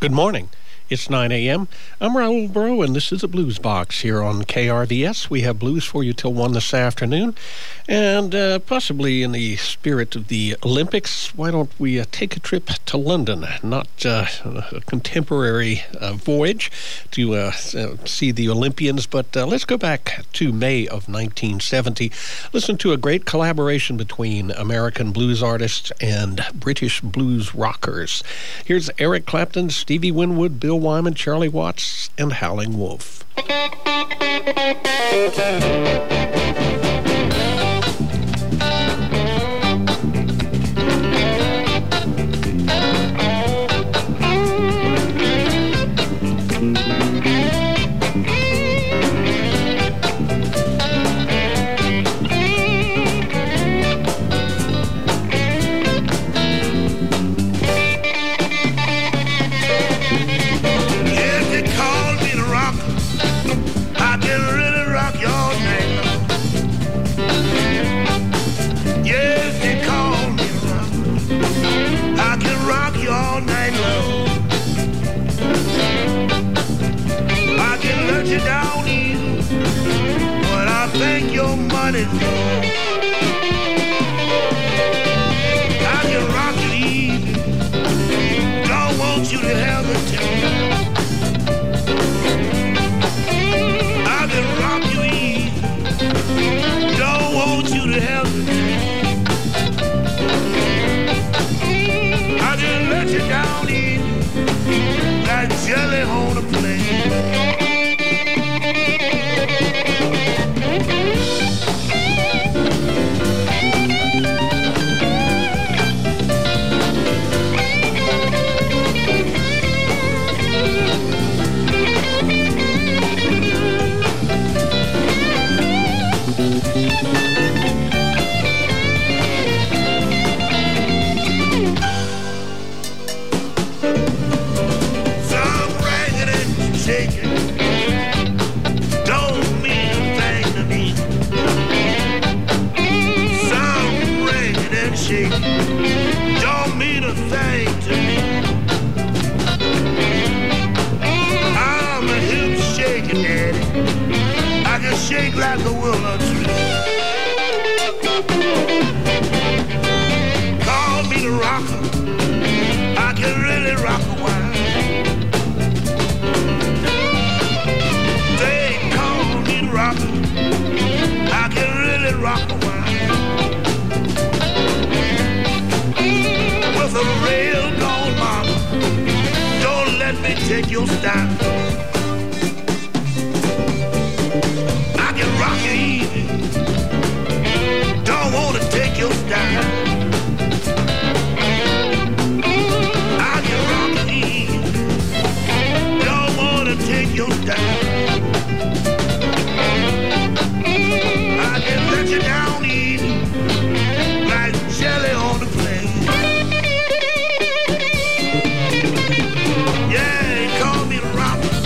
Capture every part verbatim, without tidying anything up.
Good morning. It's nine a.m. I'm Raul Bro, and this is the Blues Box here on K R V S. We have blues for you till one this afternoon. And uh, possibly in the spirit of the Olympics, why don't we uh, take a trip to London? Not uh, a contemporary uh, voyage to uh, see the Olympians, but uh, let's go back to May of nineteen seventy. Listen to a great collaboration between American blues artists and British blues rockers. Here's Eric Clapton, Stevie Winwood, Bill Wyman, Charlie Watts, and Howling Wolf. Thank your money for. I can rock you easy. Don't want you to hesitate. I can rock you easy. Don't want you to hesitate. I just let you down easy, like jelly on a plate. Don't mean a thing to me. I'm a hip shaking daddy. I can shake like a willow tree. Call me the rocker. I can really rock a while. They call me the rocker. I can really rock a while. With a real gold mama, don't let me take your style. I can rock you easy, don't wanna take your style. I can rock you easy, don't wanna take your style. I can let you down easy, like jelly on the plate. Yeah, he called me the rocker.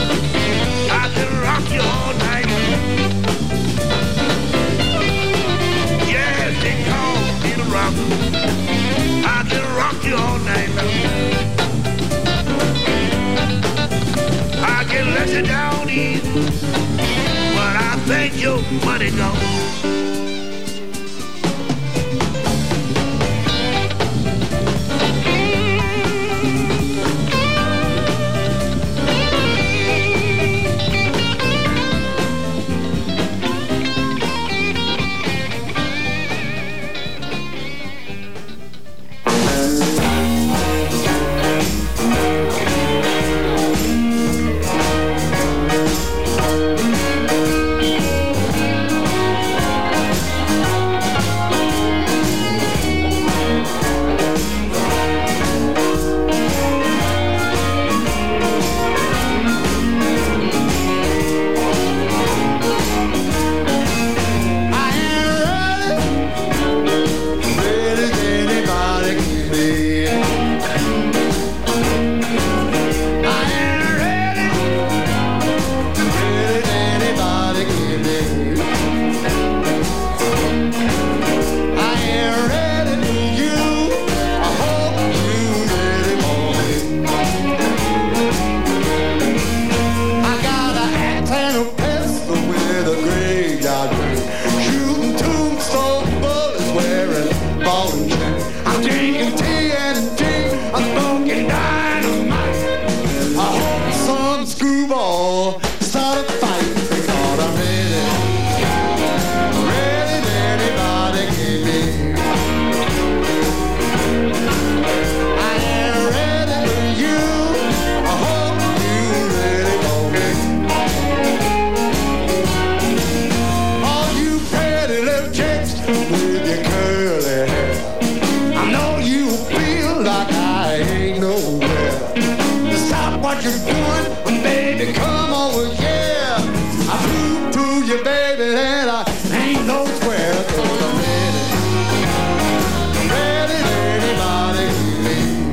what you're doing, but baby, come over here. I prove to you, baby, that I ain't no square, 'cause I'm ready. Ready to anybody can leave.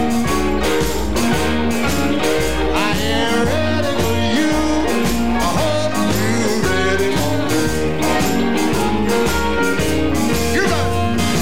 I am ready for you. I hope you're ready for me. You got it.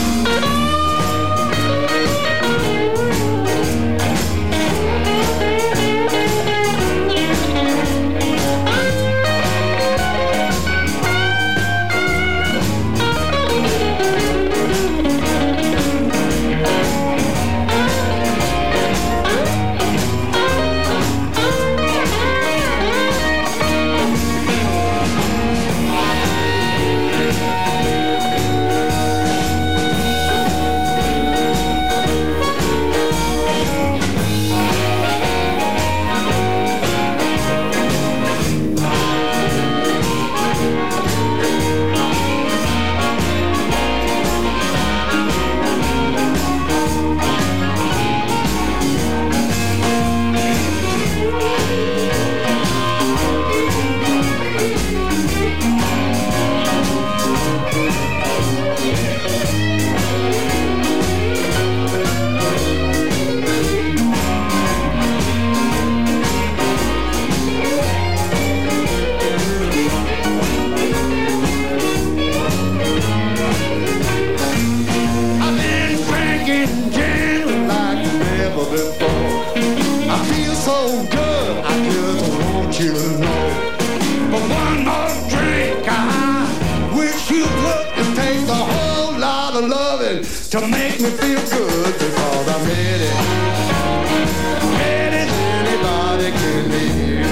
I've been drinking gin like never before. I feel so good, I just want you to know. But one more drink, I wish you would. It takes a whole lot of loving to make me feel good, because I'm ready. Ready as anybody can be.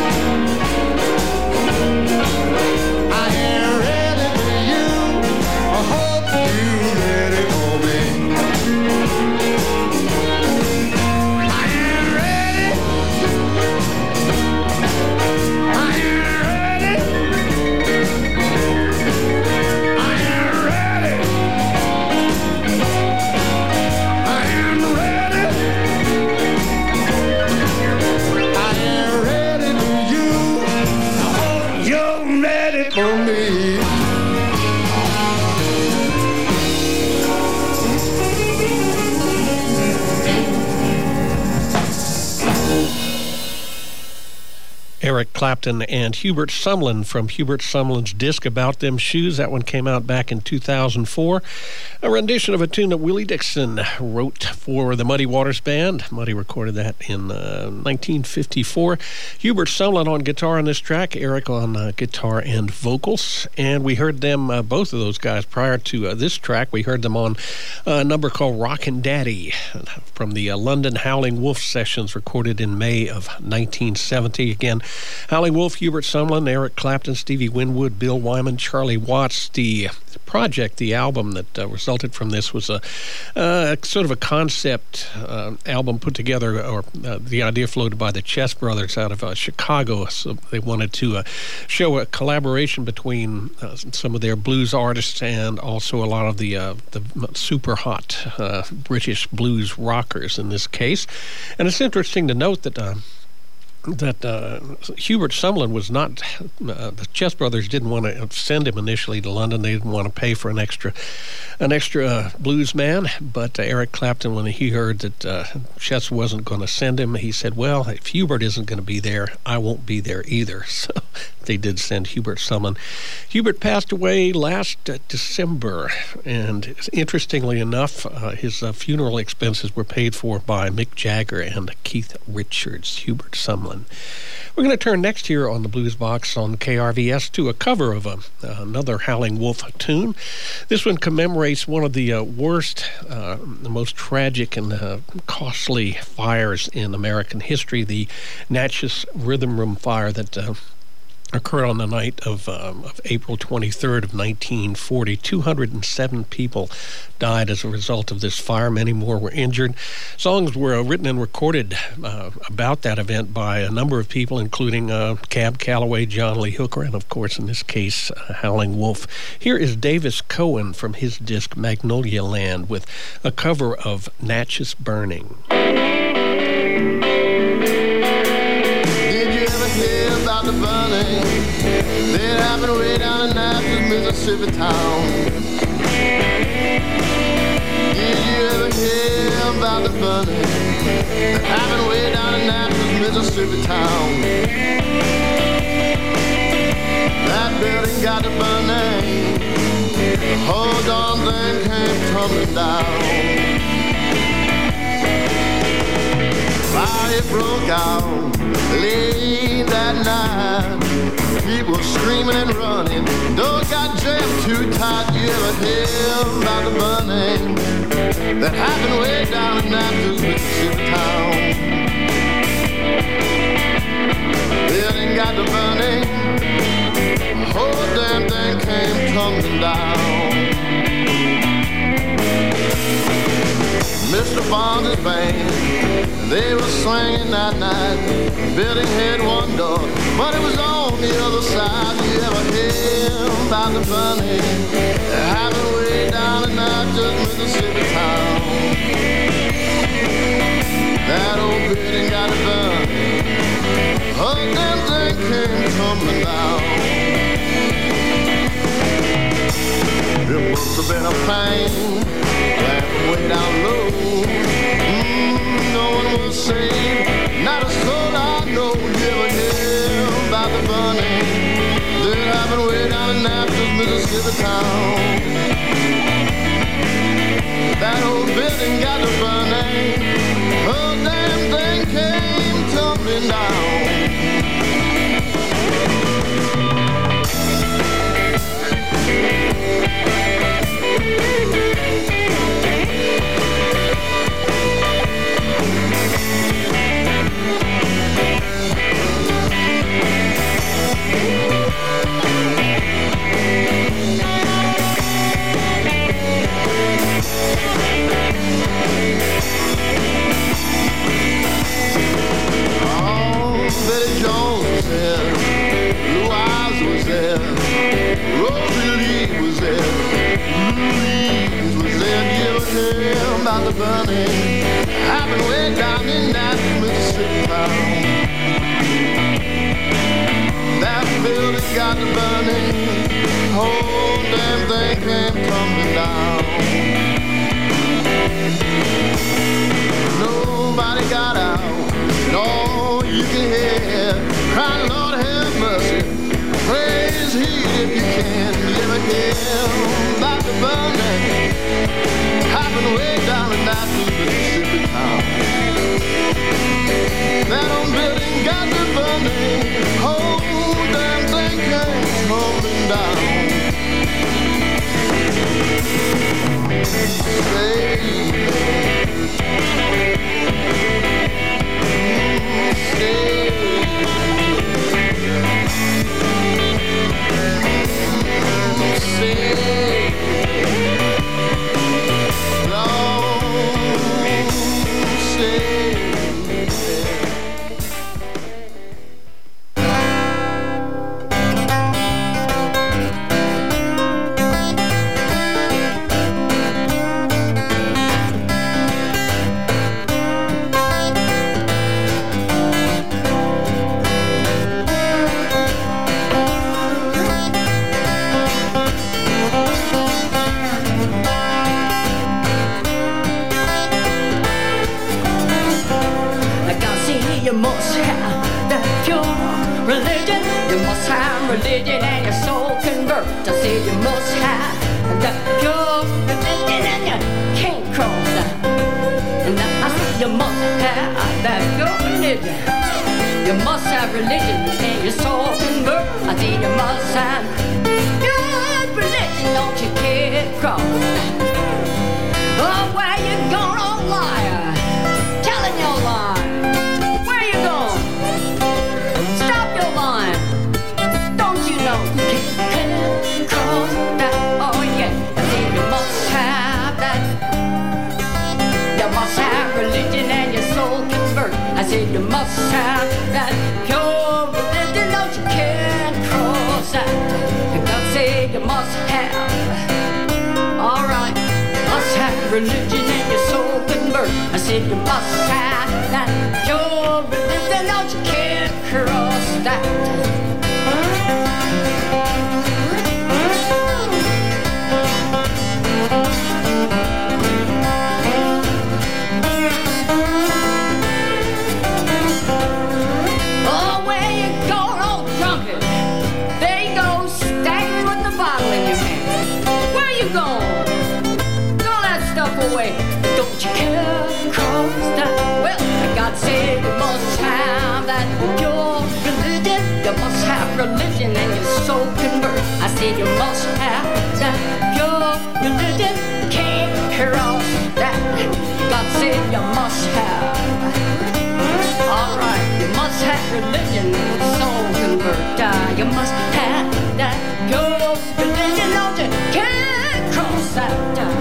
I am ready for you. I hope you're ready for me. I am ready. I am ready. I am ready. I am ready. I am ready for you. I hope you're ready for me. Eric Clapton and Hubert Sumlin from Hubert Sumlin's disc About Them Shoes. That one came out back in two thousand four. A rendition of a tune that Willie Dixon wrote for the Muddy Waters Band. Muddy recorded that in uh, nineteen fifty-four. Hubert Sumlin on guitar on this track, Eric on uh, guitar and vocals. And we heard them, uh, both of those guys, prior to uh, this track. We heard them on a number called Rockin' Daddy from the uh, London Howling Wolf sessions recorded in May of nineteen seventy. Again, Howling Wolf, Hubert Sumlin, Eric Clapton, Stevie Winwood, Bill Wyman, Charlie Watts. The project, the album that uh, resulted from this was a uh, sort of a concept uh, album put together, or uh, the idea floated by the Chess Brothers out of uh, Chicago. So they wanted to uh, show a collaboration between uh, some of their blues artists and also a lot of the uh, the super hot uh, British blues rockers in this case. And it's interesting to note that uh, that uh, Hubert Sumlin was not, uh, the Chess Brothers didn't want to send him initially to London. They didn't want to pay for an extra an extra uh, blues man. But uh, Eric Clapton, when he heard that uh, Chess wasn't going to send him, he said, well, if Hubert isn't going to be there, I won't be there either. So they did send Hubert Sumlin. Hubert passed away last uh, December, and interestingly enough, uh, his uh, funeral expenses were paid for by Mick Jagger and Keith Richards. Hubert Sumlin. We're going to turn next here on the Blues Box on K R V S to a cover of a, uh, another Howling Wolf tune. This one commemorates one of the uh, worst, uh, the most tragic and uh, costly fires in American history, the Natchez Rhythm Room fire that uh, occurred on the night of, um, of April twenty-third of nineteen forty. two hundred seven people died as a result of this fire. Many more were injured. Songs were uh, written and recorded uh, about that event by a number of people, including uh, Cab Calloway, John Lee Hooker, and of course, in this case, uh, Howling Wolf. Here is Davis Cohen from his disc Magnolia Land with a cover of Natchez Burning. bunny that happened way down in Natchez, Mississippi town. Did you ever hear about the bunny that happened way down in Natchez, Mississippi town? That building got the bunny, the whole darn thing came tumbling down. Fire broke out late that night. People screaming and running. Doors got jammed too tight. You ever hear about the bunny that happened way down in Natchez, Mississippi town? Building got the bunny, the whole damn thing came tumbling down. Mister Fonda's band, they were swinging that night. Building had one door, but it was on the other side. You ever hear about the bunny that happened way down in Natchez, Mississippi town? That old building got a bunny, oh, damn thing came tumbling down. It must have been a pain, laughing way down low. Mm, no one was saved, not a soul I know. You ever hear about the bunny that happened way down in Natchez, Mississippi town? That old building got the bunny, oh damn thing came tumbling down. Betty Jones was there, Blue Eyes was there, Rosie Lee was there, Louise was there. You ever hear about the bunny happened way down in that Mississippi town? That building got the bunny, whole damn thing came tumbling down. Nobody got out, and all you can hear crying, Lord have mercy, praise He if you can. You ever hear about the bunny happened way down in that Mississippi town? That old building got the bunny, whole damn thing came tumbling down. God said you must have that pure religion. You must have religion and your soul convert. I said you must have that pure religion. Can't cross that. God said you must have. All right, you must have religion and your soul convert. Uh, you must have that pure religion. Don't you can't cross that. Uh,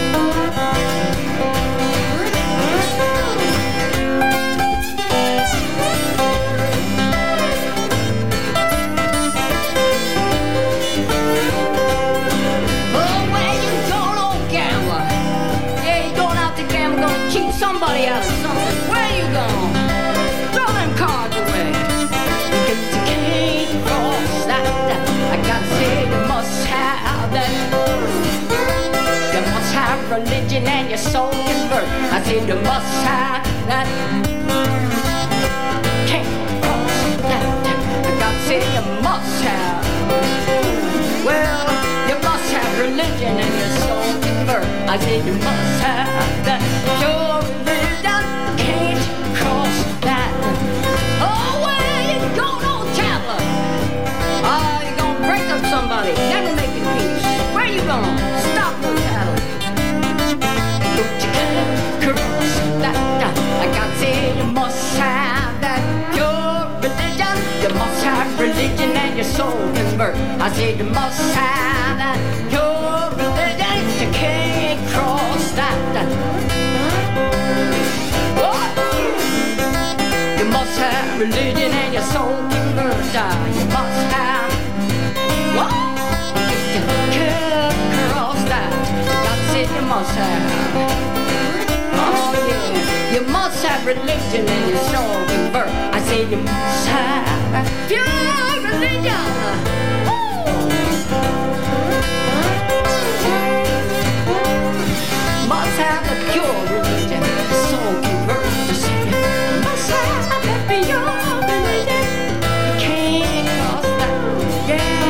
somebody out of something. Where you going? Throw them cards away. Because you can't cross that. I gotta say you must have that. You must have religion and your soul convert. I said you must have that. Can't cross that. I gotta say you must have. Well, you must have religion and your soul convert. I said you must have that. Your somebody, never making peace. Where you going? Stop the cattle. Don't you care? Cross that. I gotta say you must have that pure religion. You must have religion and your soul convert. I said you must have that pure religion. You can't cross that. What? You must have religion and your soul convert. You must have. What? You can't cross that. God said you must have. Oh yeah, you must have religion and your soul convert. I said you must have pure religion. Woo. Must have the pure religion, soul convert. I said you must have the pure religion. You can't cross that. Yeah.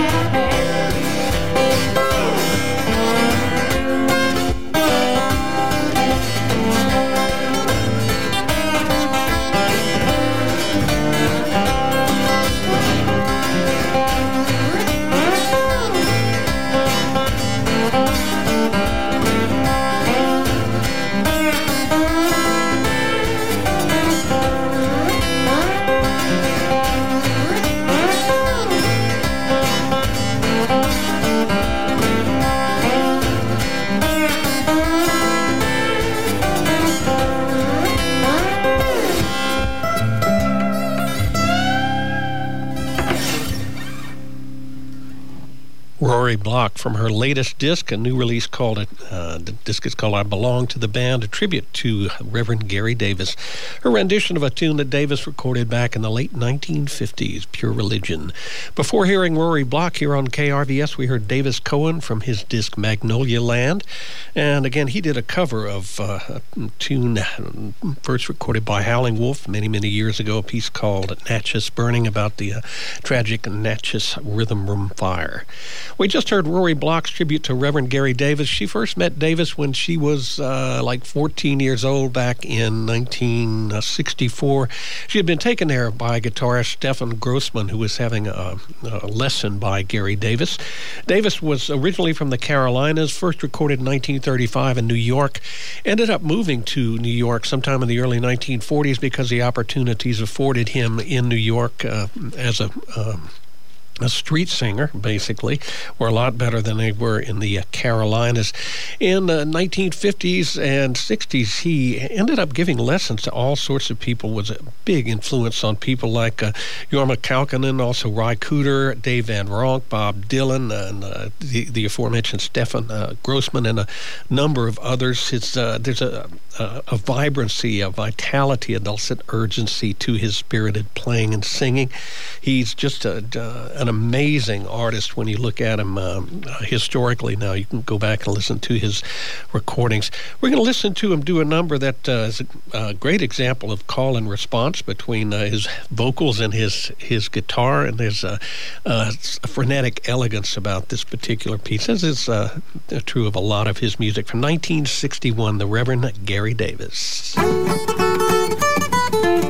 Rory Block from her latest disc, a new release called it. Uh, the disc is called "I Belong to the Band," a tribute to Reverend Gary Davis. Her rendition of a tune that Davis recorded back in the late nineteen fifties, "Pure Religion." Before hearing Rory Block here on K R V S, we heard Davis Cohen from his disc "Magnolia Land," and again he did a cover of uh, a tune first recorded by Howling Wolf many many years ago, a piece called "Natchez Burning," about the uh, tragic Natchez Rhythm Room fire. We just heard Rory Block's tribute to Reverend Gary Davis. She first met Davis when she was uh, like fourteen years old back in nineteen sixty-four. She had been taken there by guitarist Stefan Grossman, who was having a, a lesson by Gary Davis. Davis was originally from the Carolinas, first recorded in nineteen thirty-five in New York, ended up moving to New York sometime in the early nineteen forties because the opportunities afforded him in New York uh, as a... Um, a street singer, basically, were a lot better than they were in the uh, Carolinas. In the nineteen fifties and sixties, he ended up giving lessons to all sorts of people, was a big influence on people like uh, Jorma Kaukonen, also Ry Cooder, Dave Van Ronk, Bob Dylan, and uh, the, the aforementioned Stefan uh, Grossman, and a number of others. It's, uh, there's a, a, a vibrancy, a vitality, a dulcet urgency to his spirited playing and singing. He's just a, uh, an amazing artist when you look at him um, historically. Now you can go back and listen to his recordings. We're going to listen to him do a number that uh, is a, a great example of call and response between uh, his vocals and his his guitar, and there's a, a frenetic elegance about this particular piece, as is uh, true of a lot of his music. From nineteen sixty-one, the Reverend Gary Davis.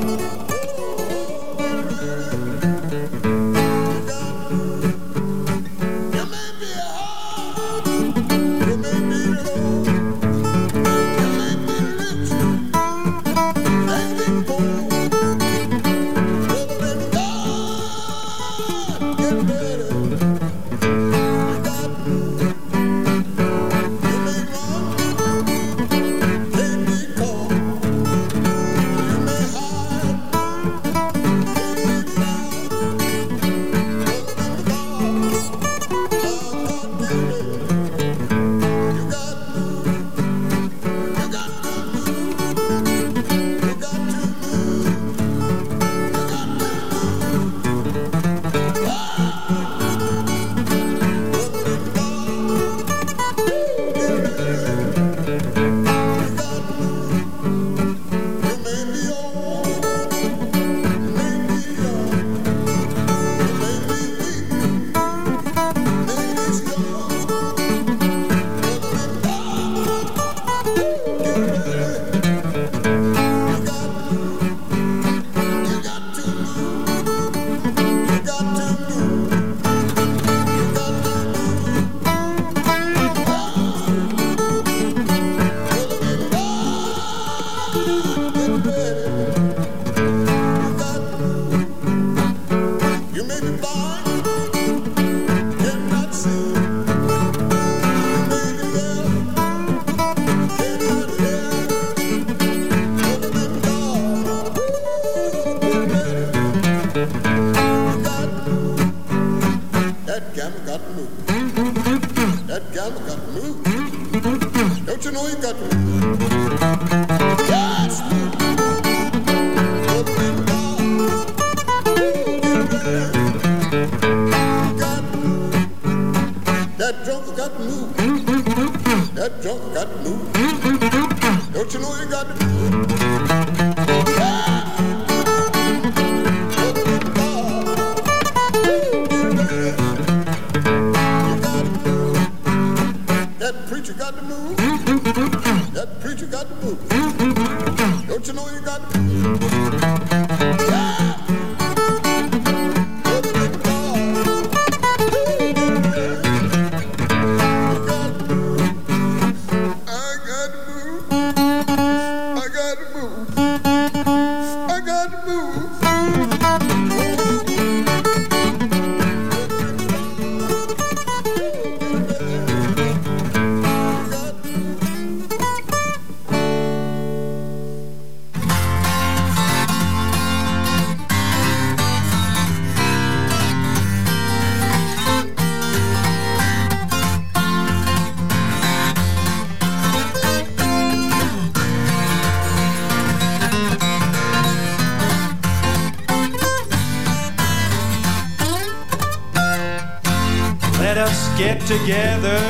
Get together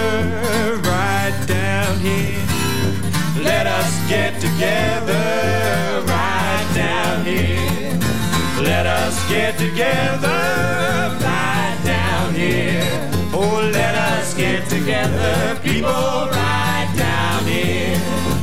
right down here. Let us get together right down here. Let us get together right down here. Oh, let us get together, people, right down here.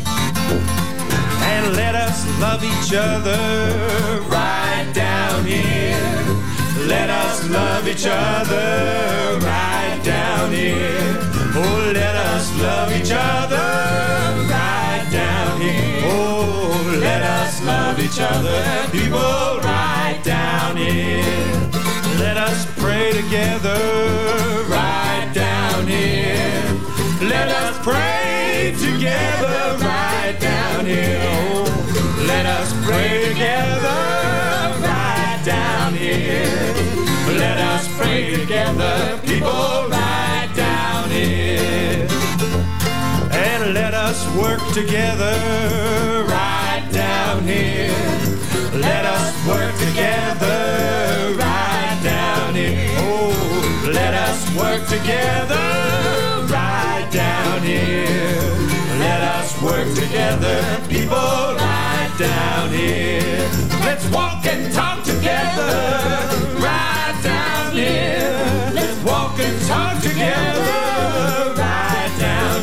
And let us love each other right down here. Let us love each other right down here. Oh, let us love each other right down here. Oh, let us love each other, people, right down here. Let us pray together right down here. Let us pray together right down here. Oh, let us pray together right down here. Let us pray together, people, right down here. And let us work together right down here. Let us work together right down here. Oh, let us work together right down here. Let us work together, people, right down here. Let's walk and talk together right down here. Let's walk and talk together right down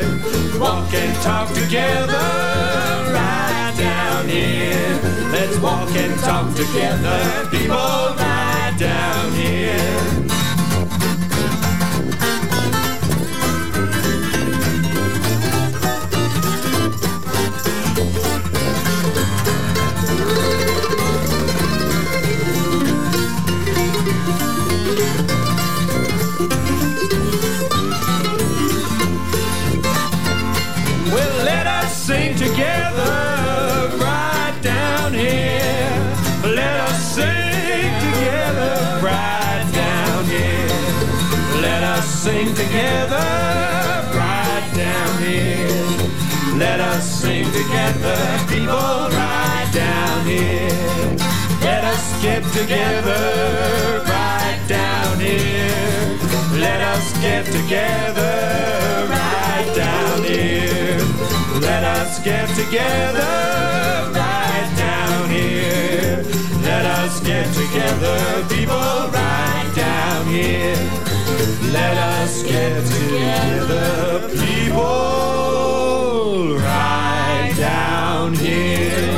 Walk and talk together right down here. Let's walk walk and talk together. People right down here. Well, let us sing together right down here. Let us sing together right down here. Let us sing together right down here. Let us sing together, people right down here. Let us get together right down here. Let us get together right down here. Let us get together right down here. Let us get together, people right down here. Let us get together, people right down here.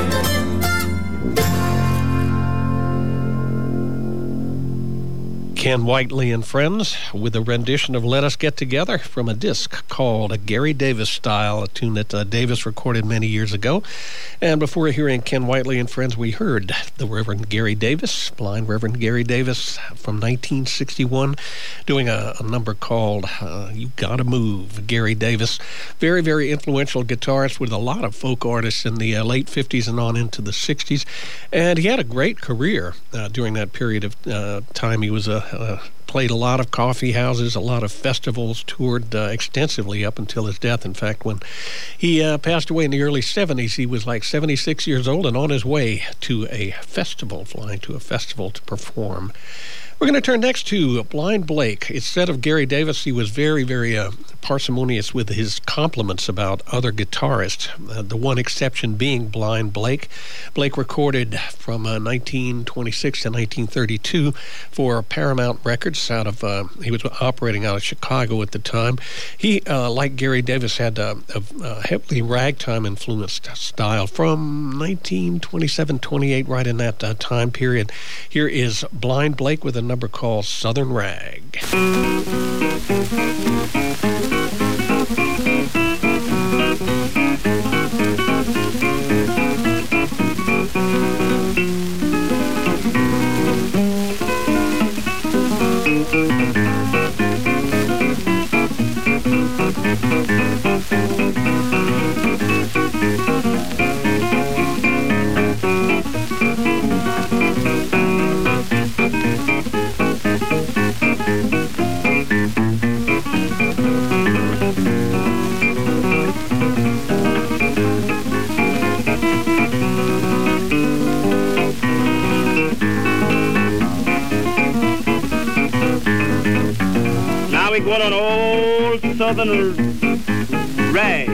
Ken Whiteley and Friends with a rendition of Let Us Get Together from a disc called a Gary Davis Style, a tune that uh, Davis recorded many years ago. And before hearing Ken Whiteley and Friends, we heard the Reverend Gary Davis, blind Reverend Gary Davis from nineteen sixty-one, doing a, a number called uh, You Gotta Move. Gary Davis, very, very influential guitarist with a lot of folk artists in the uh, late fifties and on into the sixties. And he had a great career uh, during that period of uh, time. He was a Uh, played a lot of coffee houses, a lot of festivals, toured uh, extensively up until his death. In fact, when he uh, passed away in the early seventies, he was like seventy-six years old and on his way to a festival, flying to a festival to perform. We're going to turn next to Blind Blake. Instead of Gary Davis, he was very, very uh, parsimonious with his compliments about other guitarists, uh, the one exception being Blind Blake. Blake recorded from uh, nineteen twenty-six to nineteen thirty-two for Paramount Records. Out of uh, he was operating out of Chicago at the time. He, uh, like Gary Davis, had a, a, a heavily ragtime-influenced style from nineteen twenty-seven twenty-eight, right in that uh, time period. Here is Blind Blake with a number called Southern Rag. We going on old Southern Rag.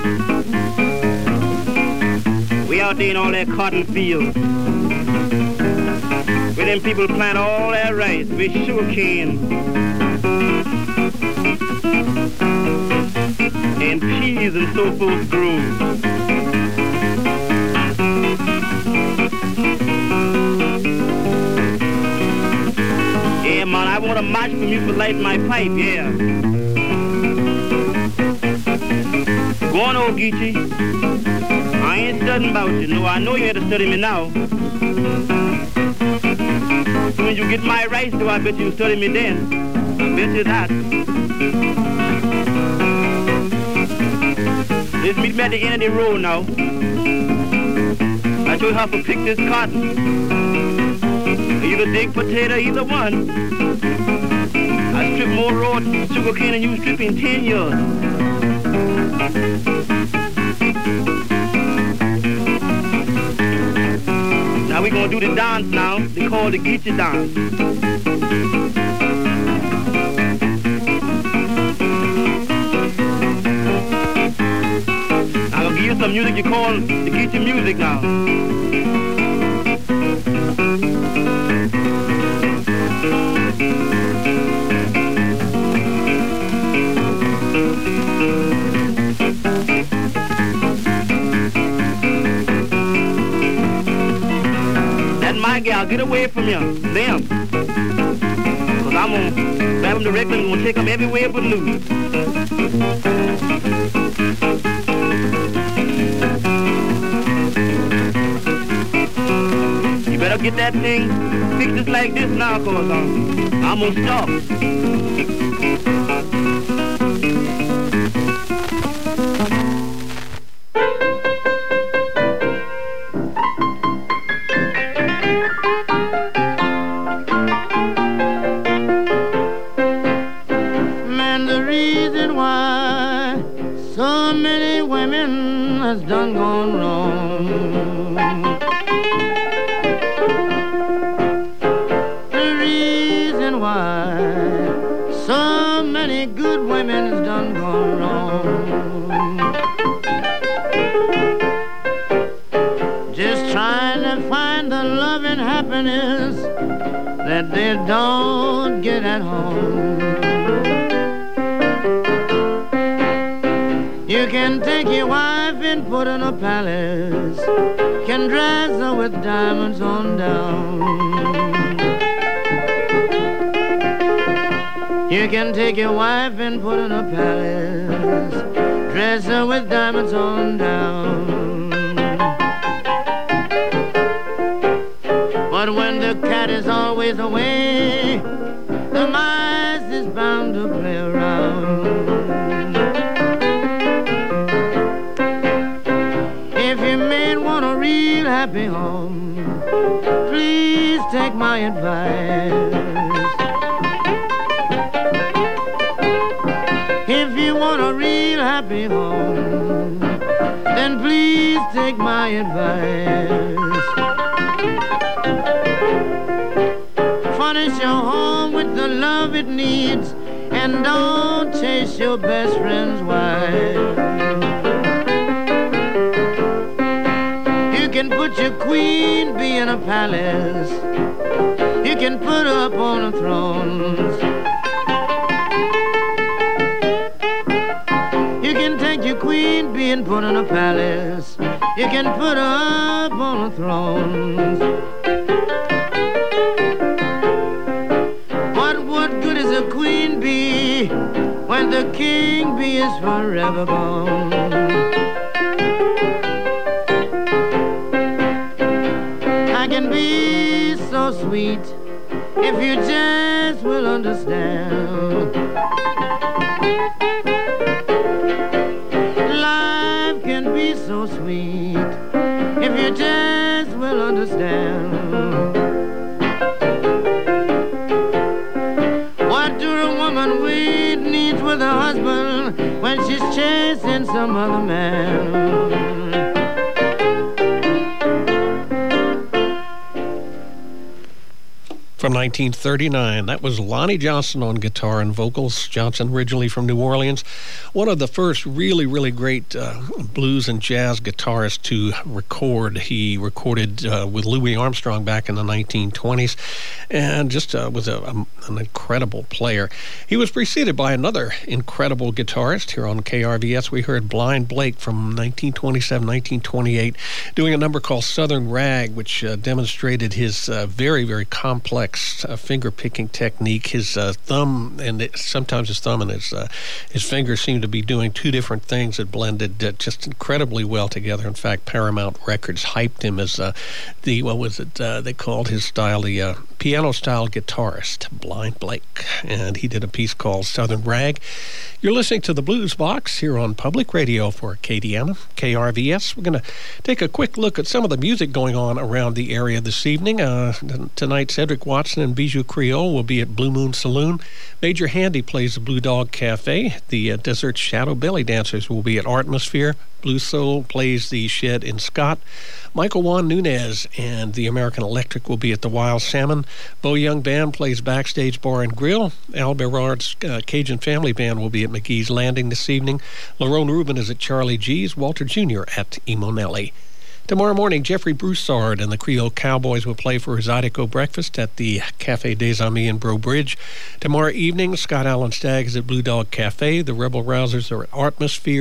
We out there in all that cotton field where them people plant all that rice with sugar cane and peas and so forth grew. Yeah, man, I want a match from you for lighting my pipe, yeah. Go on, old Geechee. I ain't studying about you. No, I know you had to study me now. When you get my rights, though, I bet you study me then. I bet you that. Let's meet me at the end of the road now. I show you how to pick this cotton. Either dig potato, either one. I strip more raw sugar cane than you strip in ten years. Now we're gonna do the dance now. They call it the Geechee dance. I'm gonna give you some music you call the Geechee music now. that my gal, get away from them. Them. Cause I'm gonna grab them directly and gonna take them everywhere but loose. You better get that thing fixed just like this now, cause um, I'm gonna stop. Man, the reason why so many women has done gone wrong, the reason why so many good women has done gone wrong, just trying to find the love and happiness that they don't get at home. You can take your wife and put in a palace, can dress her with diamonds on down. You can take your wife and put in a palace, dress her with diamonds on down. But when the cat is always away, the mice is bound to play around. If you made want a real happy home, please take my advice. If you want a real happy home, then please take my advice. Furnish your home with the love it needs, and don't chase your best friend's wife. You can put your queen bee in a palace, you can put her up on a throne. You can take your queen bee and put her in a palace, you can put her up on a throne. But what good is a queen bee when the king bee is forever gone? I can be so sweet if you just will understand. Life can be so sweet if you just will understand. What do a woman with needs with a husband when she's chasing some other man? From nineteen thirty-nine, that was Lonnie Johnson on guitar and vocals. Johnson originally from New Orleans, one of the first really, really great uh, blues and jazz guitarists to record. He recorded uh, with Louis Armstrong back in the nineteen twenties, and just uh, was a, a, an incredible player. He was preceded by another incredible guitarist here on K R V S. We heard Blind Blake from nineteen twenty-seven, nineteen twenty-eight, doing a number called Southern Rag, which uh, demonstrated his uh, very, very complex Uh, finger picking technique. His uh, thumb and it, sometimes his thumb and his uh, his fingers seemed to be doing two different things that blended uh, just incredibly well together. In fact, Paramount Records hyped him as uh, the what was it uh, they called his style the uh, piano style guitarist, Blind Blake, and he did a piece called Southern Rag. You're listening to the Blues Box here on Public Radio for Acadiana, K R V S. We're going to take a quick look at some of the music going on around the area this evening. Uh, tonight, Cedric Watson and Bijou Creole will be at Blue Moon Saloon. Major Handy plays the Blue Dog Cafe. The uh, Desert Shadow Belly Dancers will be at Artmosphere. Blue Soul plays the Shed in Scott. Michael Juan Nunez and the American Electric will be at the Wild Salmon. Bo Young Band plays Backstage Bar and Grill. Al Berard's uh, Cajun Family Band will be at McGee's Landing this evening. Lerone Rubin is at Charlie G's. Walter Junior at Emonelli. Tomorrow morning, Jeffrey Broussard and the Creole Cowboys will play for his Zydeco breakfast at the Café des Amis in Breaux Bridge. Tomorrow evening, Scott Allen Staggs at Blue Dog Cafe. The Rebel Rousers are at Artmosphere.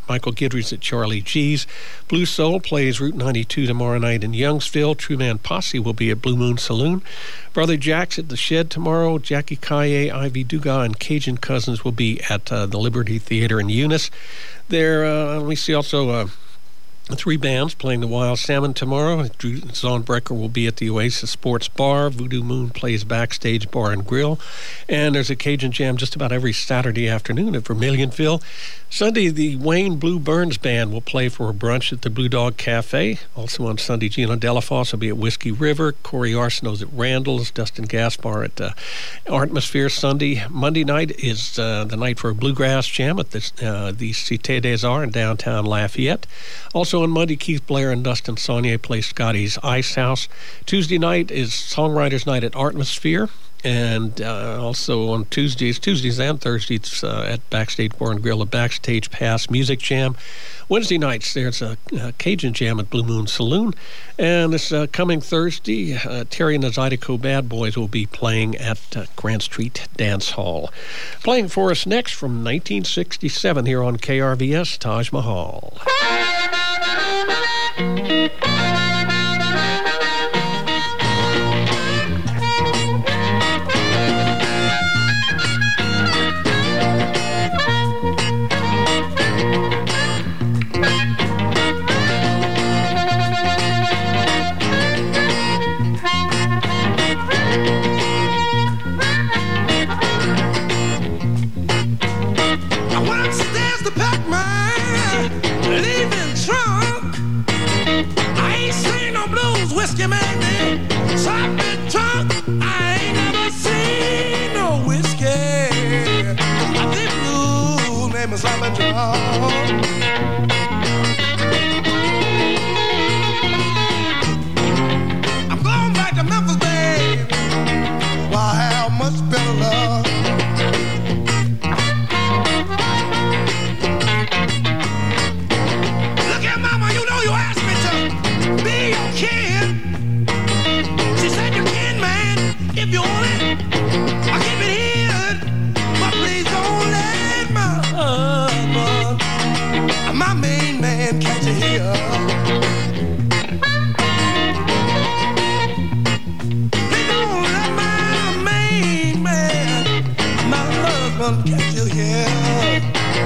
Michael Guidry's at Charlie G's. Blue Soul plays Route ninety-two tomorrow night in Youngsville. True Man Posse will be at Blue Moon Saloon. Brother Jack's at the Shed tomorrow. Jackie Kaye, Ivy Dugas, and Cajun Cousins will be at uh, the Liberty Theater in Eunice. There, uh, let me see also... Uh, Three bands playing the Wild Salmon tomorrow. Drew Zonbrecker will be at the Oasis Sports Bar. Voodoo Moon plays Backstage Bar and Grill. And there's a Cajun Jam just about every Saturday afternoon at Vermilionville. Sunday, the Wayne Blue Burns Band will play for a brunch at the Blue Dog Cafe. Also on Sunday, Gino Delafosse will be at Whiskey River. Corey Arsenault's at Randall's. Dustin Gaspar at uh, Atmosphere Sunday. Monday night is uh, the night for a Bluegrass Jam at the, uh, the Cité des Arts in downtown Lafayette. Also on Monday, Keith Blair and Dustin Saunier play Scotty's Ice House. Tuesday night is Songwriters Night at Atmosphere. And uh, also on Tuesdays, Tuesdays and Thursdays uh, at Backstage Bar and Grill, a Backstage Pass Music Jam. Wednesday nights, there's a, a Cajun Jam at Blue Moon Saloon. And this uh, coming Thursday, uh, Terry and the Zydeco Bad Boys will be playing at uh, Grant Street Dance Hall. Playing for us next from nineteen sixty-seven here on K R V S, Taj Mahal. Whiskey man named Chocolate Trunk. I ain't never seen no whiskey. I think blue name is Chocolate Trunk. I'm going back to Memphis, babe. Well, I have much better love. Look here, mama, you know you asked me to be your kid. If you want it, I'll keep it here. But please don't let my husband, my main man, catch you here. Please don't let my main man, my husband, catch you here.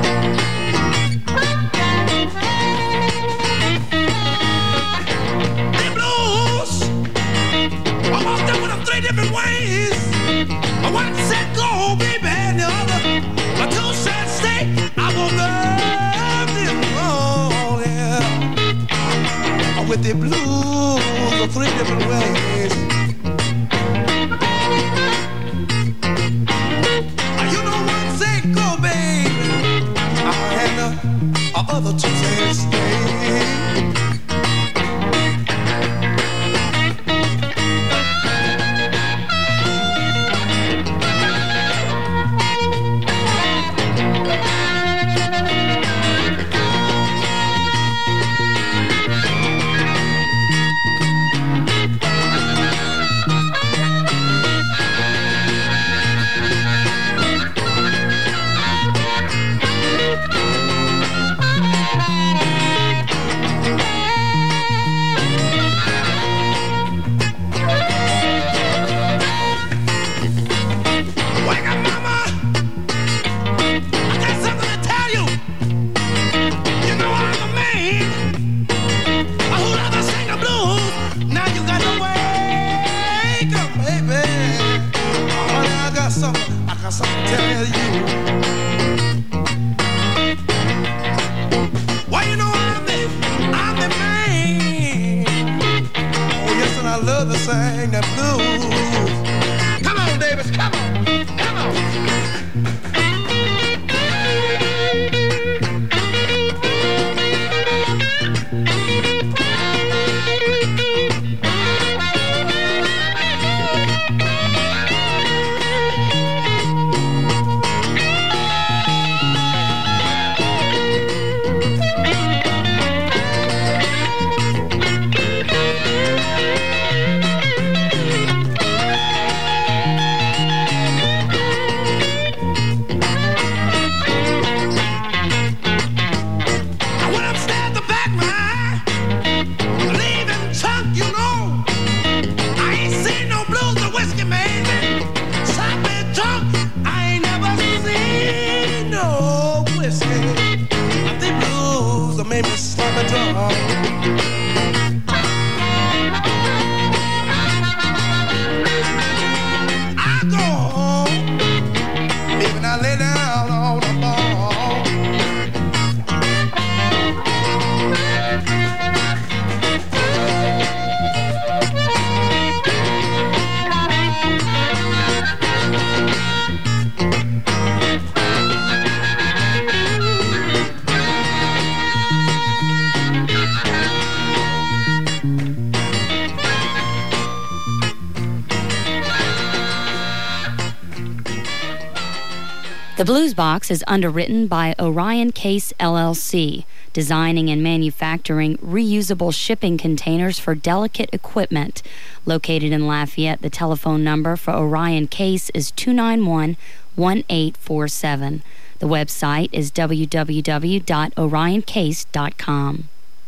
The blues, I walked up with them three different ways. One said go, baby, and the other, my two said stay. I woke up this morning with the blues of three different ways. You know one said go, baby, and the other two said stay. The Blues Box is underwritten by Orion Case L L C, designing and manufacturing reusable shipping containers for delicate equipment. Located in Lafayette, the telephone number for Orion Case is two nine one, one eight four seven. The website is w w w dot orion case dot com.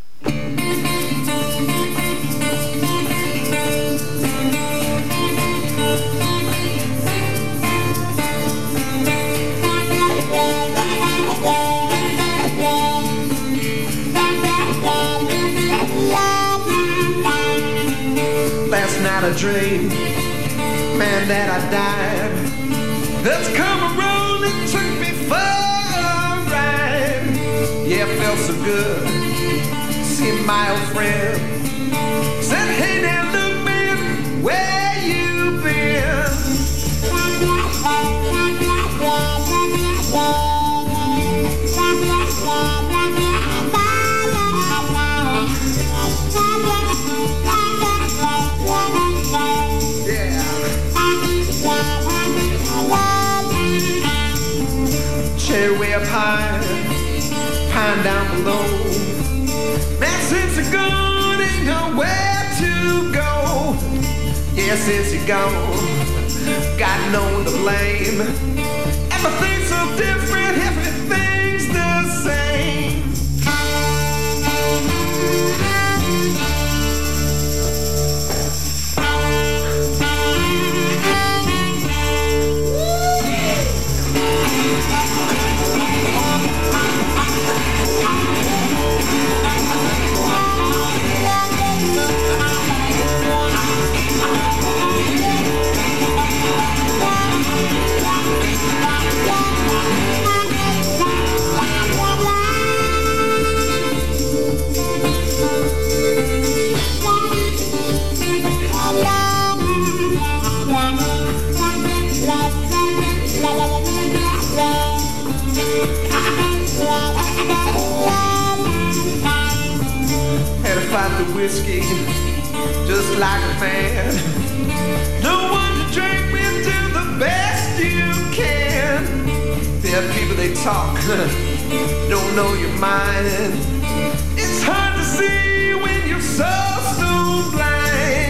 Last night I dreamed, man, that I died. That's come around and took me for a ride. Yeah, it felt so good. See my old friend said, hey now look man, where you been? Cherry way up high, pine down below. Man, since you're gone, ain't nowhere to go. Yeah, since you're gone, got no one to blame. Everything's so different, everything's the same. Had to fight the whiskey just like a man. No one to drink with, do the best you can. There are people, they talk, don't know your mind. It's hard to see when you're so, so blind.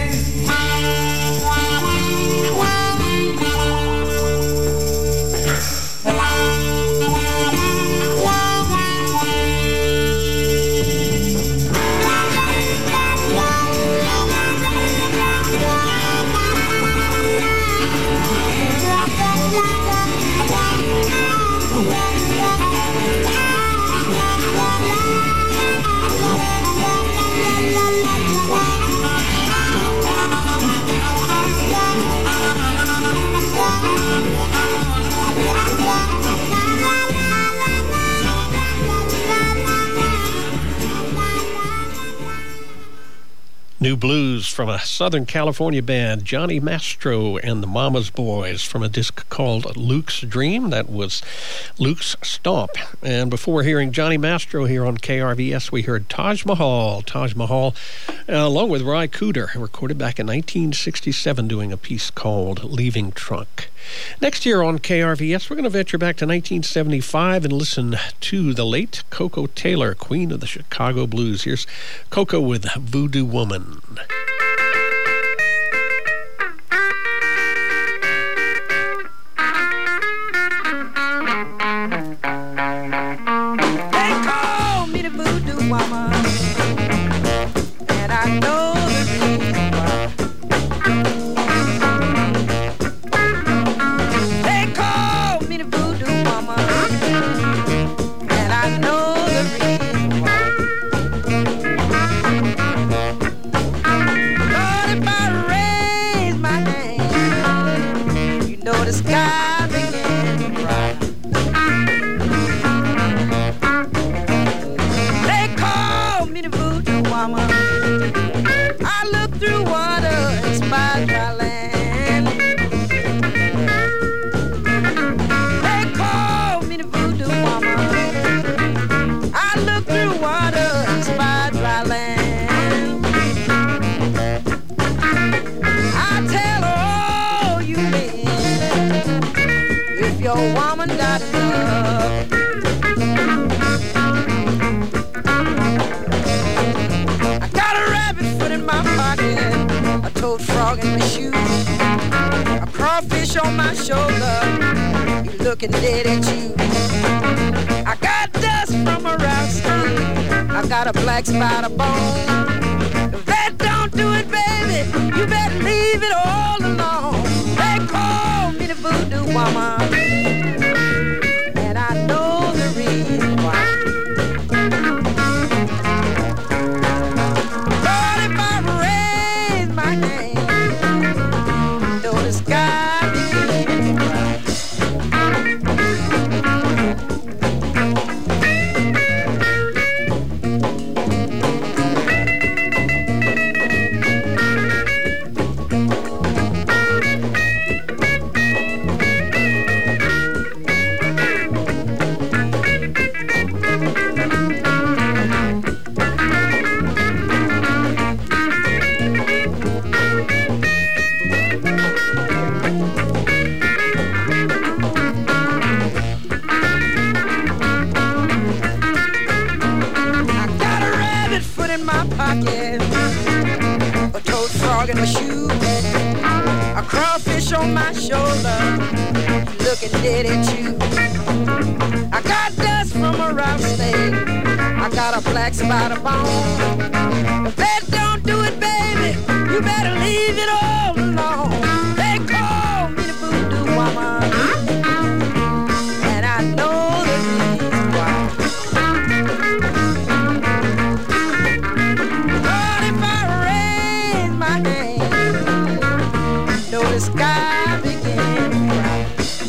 New blues from a Southern California band, Johnny Mastro and the Mama's Boys, from a disc called Luke's Dream. That was Luke's Stomp. And before hearing Johnny Mastro here on K R V S, we heard Taj Mahal. Taj Mahal, uh, along with Ry Cooder, recorded back in nineteen sixty-seven, doing a piece called Leaving Trunk. Next year on K R V S, we're going to venture back to nineteen seventy-five and listen to the late Coco Taylor, queen of the Chicago blues. Here's Coco with Voodoo Woman. They call me the voodoo woman, and I know the reason why. They call me the voodoo woman, and I know the reason why. Lord, if I raise my hand, you know the sky begins to cry. They call me the voodoo woman. I look through water and spy dry land. They call me the voodoo woman. I look through water and spy dry land. I tell all you men not enough. I got a rabbit foot in my pocket, a toad frog in my shoe, a crawfish on my shoulder, looking dead at you. I got dust from a rattlesnake, I got a black spider bone. If that don't do it, baby, you better leave it all alone. They call me the voodoo woman, and I know the reason why. Lord, if I raise my hand, though the sky begins to cry. In my shoe, a crawfish on my shoulder, looking dead at you. I got dust from a rattlesnake, I got a black spider bone. If that don't do it, baby, you better leave it all alone. They call me the voodoo woman, and I know the reason why. Lord, if I raise my hand, know the sky begin to cry.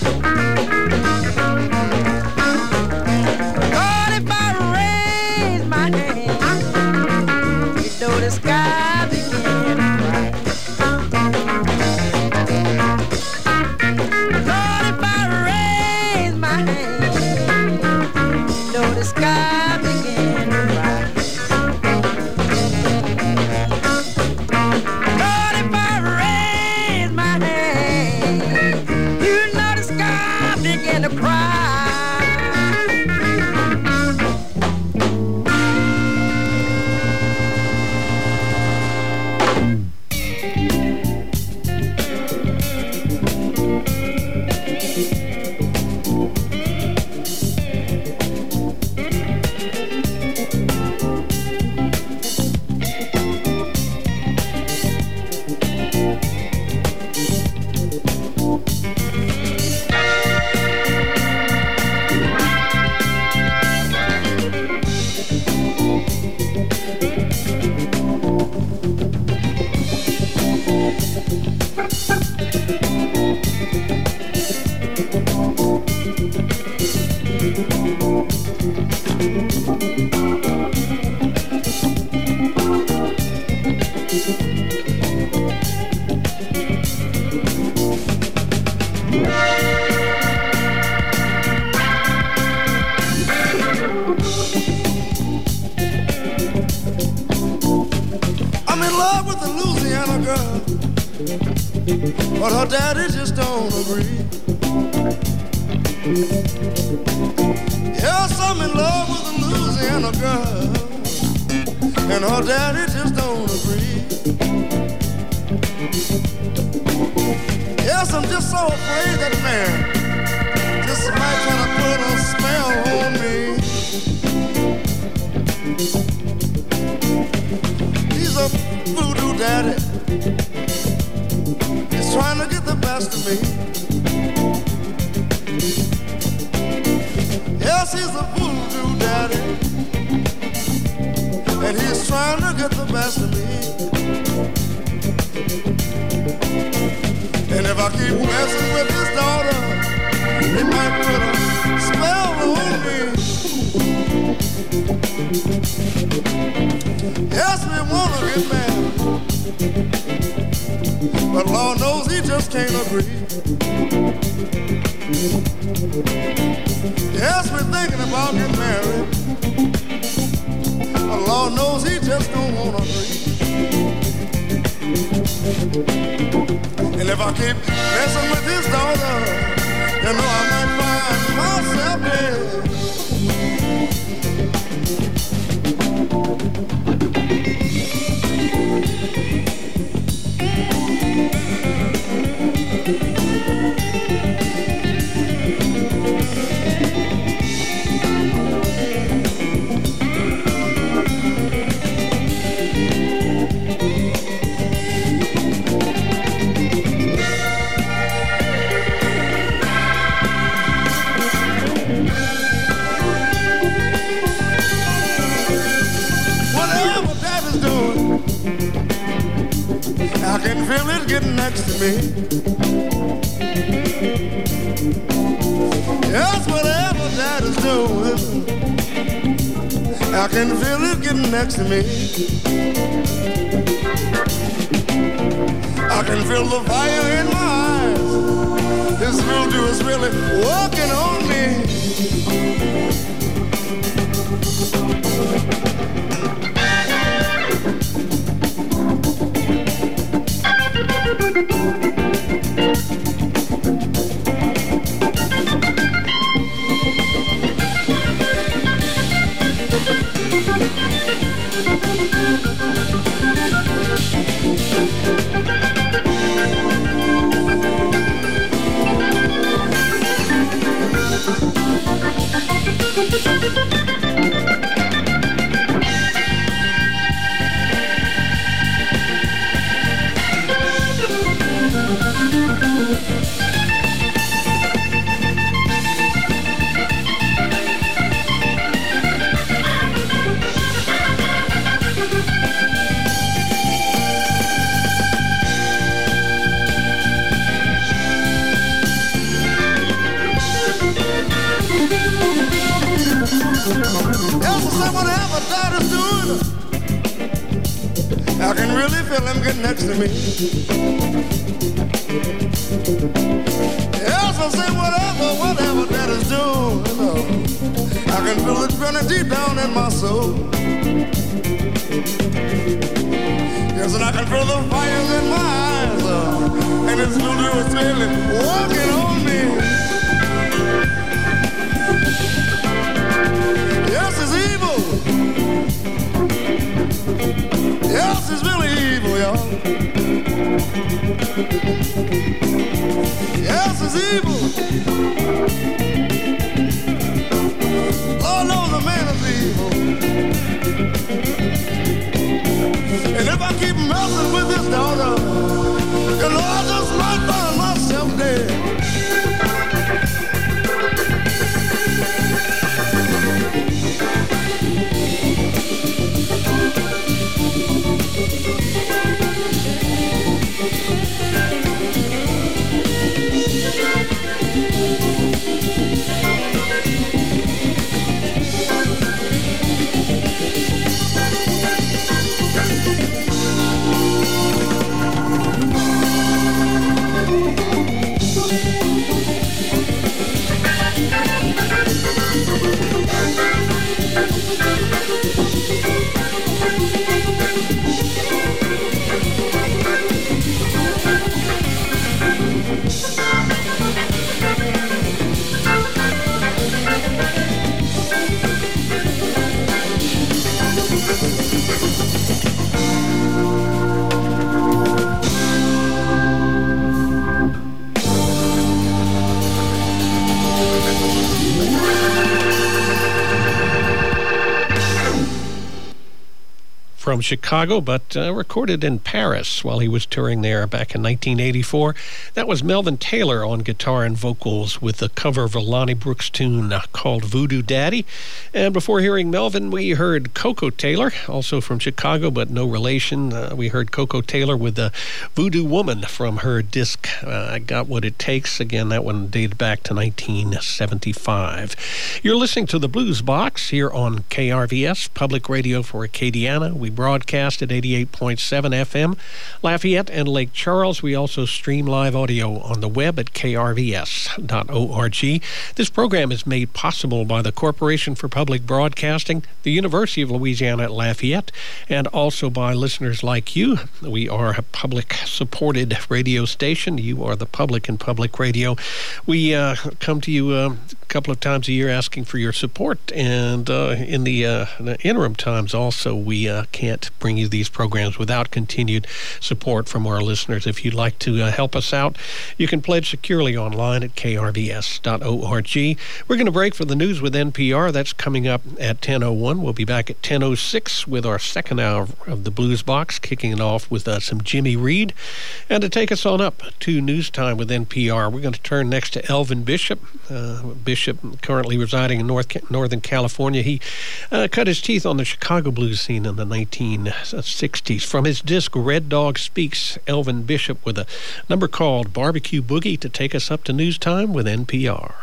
Lord, if I raise my hand, you know the sky begin to cry. Lord, if I raise my hand, you know the sky begin to cry. Lord, if I raise my hand, you know the sky begin to cry. I'm in love with a Louisiana girl, but her daddy just don't agree. Yes, I'm in love with a Louisiana girl, and her daddy just don't agree. Yes, I'm just so afraid that man just might try to put a spell on me. He's a voodoo daddy, he's trying to get the best of me. Yes, he's a voodoo daddy, and he's trying to get the best of me. And if I keep messing with his daughter, he might put a spell on me. Yes, we wanna get married, but Lord knows he just can't agree. Yes, we're thinking about getting married, but Lord knows he just don't wanna agree. And if I keep messing with his daughter, you know I might find myself dead. I can feel it getting next to me. Yes, whatever that is doing, I can feel it getting next to me. I can feel the fire in my eyes. This voodoo is really working on me. I can really feel him get next to me. Yes, I say whatever, whatever that is doing, you know, I can feel it burning deep down in my soul. Yes, and I can feel the fires in my eyes, uh, and it's voodoo is really working on me. Yes, it's evil. Yes, it's really evil, y'all. Yes, it's evil. Lord knows a man is evil. And if I keep messing with this daughter, you know I just might find myself dead. From Chicago, but uh, recorded in Paris while he was touring there back in nineteen eighty-four. That was Melvin Taylor on guitar and vocals with a cover of a Lonnie Brooks tune uh, called Voodoo Daddy. And before hearing Melvin, we heard Coco Taylor, also from Chicago, but no relation. Uh, we heard Coco Taylor with the Voodoo Woman from her disc, uh, I Got What It Takes. Again, that one dated back to nineteen seventy-five. You're listening to the Blues Box here on K R V S, Public Radio for Acadiana. We brought broadcast at eighty-eight point seven F M, Lafayette and Lake Charles. We also stream live audio on the web at K R V S dot org. This program is made possible by the Corporation for Public Broadcasting, the University of Louisiana at Lafayette, and also by listeners like you. We are a public-supported radio station. You are the public in public radio. We uh, come to you uh, a couple of times a year asking for your support, and uh, in the, uh, the interim times also, we uh, can't bring you these programs without continued support from our listeners. If you'd like to uh, help us out, you can pledge securely online at K R V S dot org. We're going to break for the news with N P R. That's coming up at ten oh one. We'll be back at ten oh six with our second hour of the Blues Box, kicking it off with uh, some Jimmy Reed. And to take us on up to news time with N P R, we're going to turn next to Elvin Bishop. Uh, Bishop, currently residing in North Northern California. He uh, cut his teeth on the Chicago blues scene in the nineteen sixties. From his disc Red Dog Speaks, Elvin Bishop with a number called Barbecue Boogie to take us up to news time with N P R.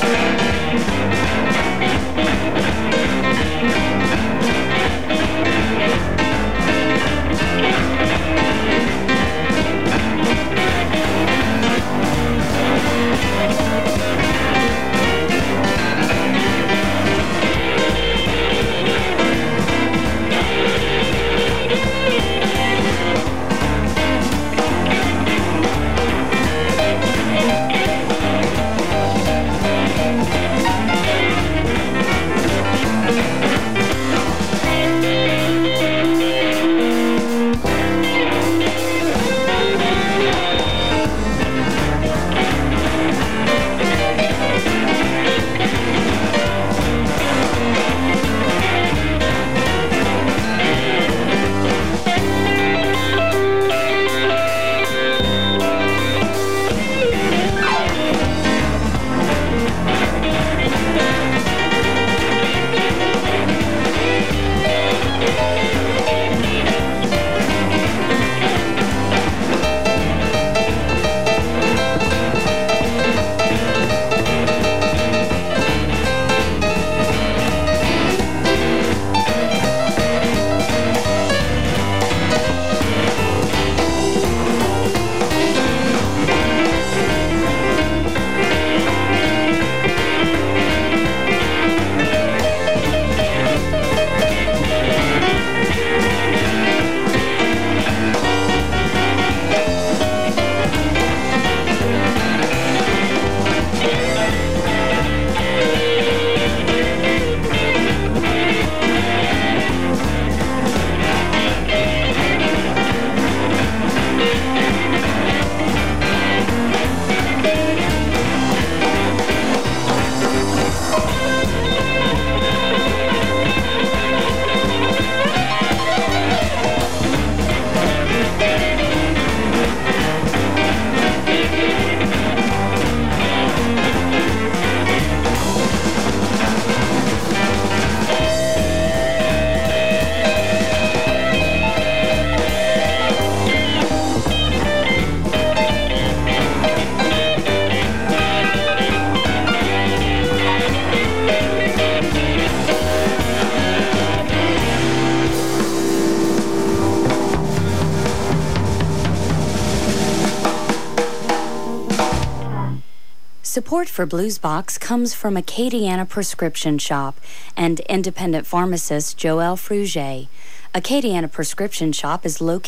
Support for Blues Box comes from Acadiana Prescription Shop and independent pharmacist Joel Fruget. Acadiana Prescription Shop is located